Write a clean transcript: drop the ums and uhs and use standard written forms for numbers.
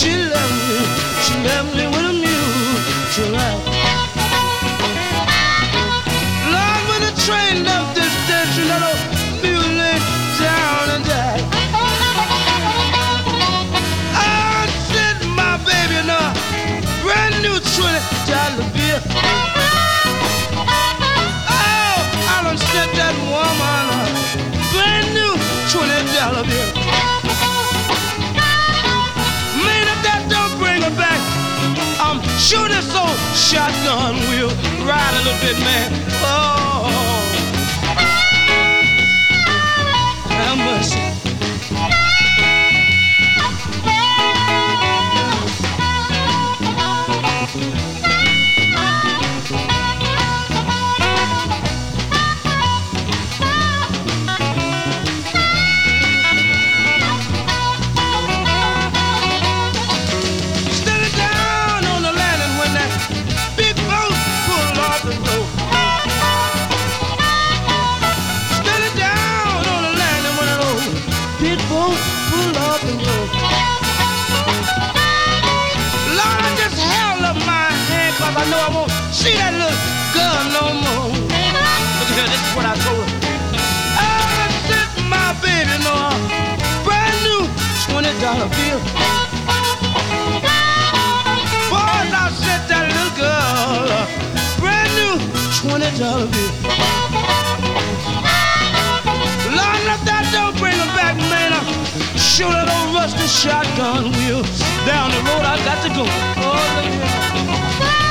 She left me with a mutual life. Lord, when the train left this station, that old mule laid down and died. I sent my baby in a brand new $20 bill. Oh, I done sent that woman a brand new $20 bill. Man, if that don't bring her back, I'm sure this old shotgun will ride a little bit, man. Oh, have mercy. I know I won't see that little girl no more. Look at her, this is what I told her. I sent my baby no a brand new $20 bill. Boys, I sent that little girl a brand new $20 bill. Lord, if that don't bring her back, man, I'll shoot that old rusty shotgun wheel down the road I got to go. Oh, look at that.